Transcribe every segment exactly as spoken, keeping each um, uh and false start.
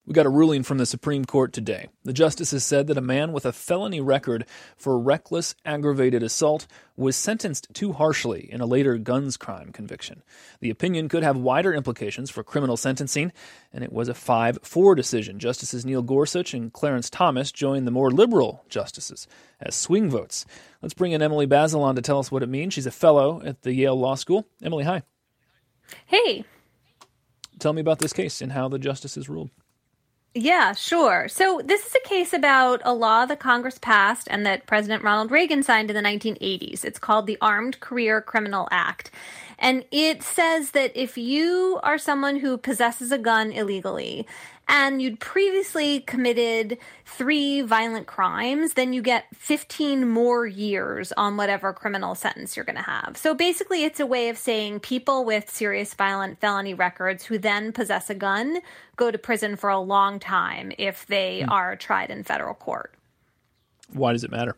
We got a ruling from the Supreme Court today. The justices said that a man with a felony record for reckless aggravated assault was sentenced too harshly in a later guns crime conviction. The opinion could have wider implications for criminal sentencing, and it was a five four decision. Justices Neil Gorsuch and Clarence Thomas joined the more liberal justices as swing votes. Let's bring in Emily Bazelon to tell us what it means. She's a fellow at the Yale Law School. Emily, hi. Hey. Tell me about this case and how the justices ruled. Yeah, sure. So this is a case about a law that Congress passed and that President Ronald Reagan signed in the nineteen eighties. It's called the Armed Career Criminal Act. And it says that if you are someone who possesses a gun illegally and you'd previously committed three violent crimes, then you get fifteen more years on whatever criminal sentence you're going to have. So basically, it's a way of saying people with serious violent felony records who then possess a gun go to prison for a long time if they hmm. are tried in federal court. Why does it matter?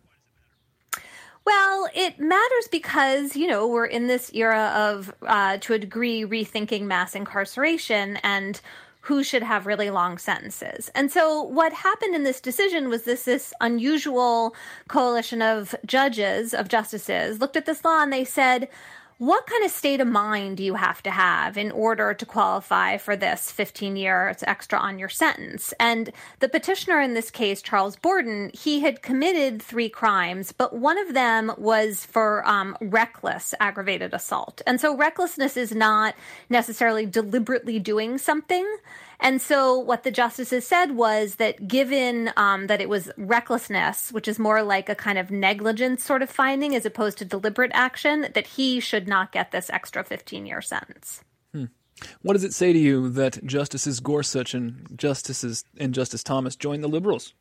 Well, it matters because, you know, we're in this era of, uh, to a degree, rethinking mass incarceration and who should have really long sentences. And so what happened in this decision was this, this unusual coalition of judges, of justices, looked at this law and they said, what kind of state of mind do you have to have in order to qualify for this fifteen years extra on your sentence? And the petitioner in this case, Charles Borden, he had committed three crimes, but one of them was for um, reckless aggravated assault. And so recklessness is not necessarily deliberately doing something. And so what the justices said was that given um, that it was recklessness, which is more like a kind of negligence sort of finding as opposed to deliberate action, that he should not get this extra fifteen-year sentence. Hmm. What does it say to you that Justices Gorsuch and Justices and Justice Thomas joined the liberals?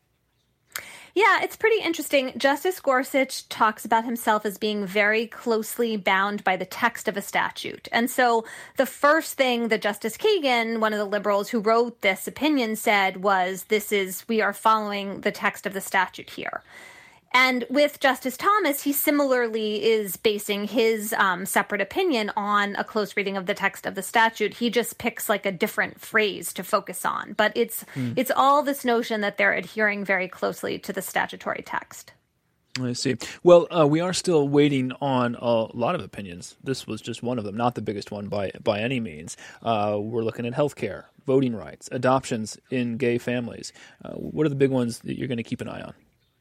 Yeah, it's pretty interesting. Justice Gorsuch talks about himself as being very closely bound by the text of a statute. And so the first thing that Justice Kagan, one of the liberals who wrote this opinion, said was, this is, we are following the text of the statute here. And with Justice Thomas, he similarly is basing his um, separate opinion on a close reading of the text of the statute. He just picks like a different phrase to focus on. But it's mm. it's all this notion that they're adhering very closely to the statutory text. I see. Well, uh, we are still waiting on a lot of opinions. This was just one of them, not the biggest one by by any means. Uh, we're looking at healthcare, voting rights, adoptions in gay families. Uh, what are the big ones that you're going to keep an eye on?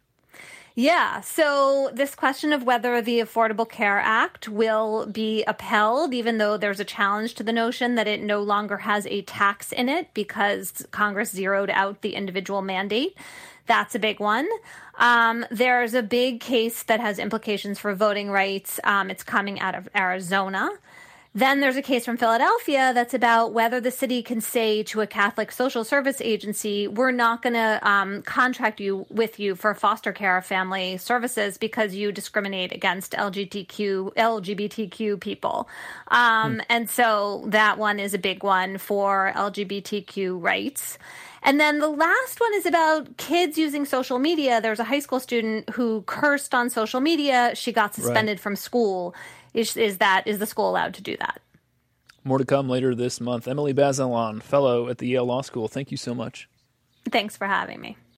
Yeah, so this question of whether the Affordable Care Act will be upheld, even though there's a challenge to the notion that it no longer has a tax in it because Congress zeroed out the individual mandate. That's a big one. Um, there's a big case that has implications for voting rights. Um, it's coming out of Arizona. Then there's a case from Philadelphia that's about whether the city can say to a Catholic social service agency, we're not going to um, contract you with you for foster care family services because you discriminate against L G B T Q, L G B T Q people. Um, hmm. And so that one is a big one for L G B T Q rights. And then the last one is about kids using social media. There's a high school student who cursed on social media. She got suspended right. from school. Is, is that is the school allowed to do that? More to come later this month. Emily Bazelon, fellow at the Yale Law School. Thank you so much. Thanks for having me.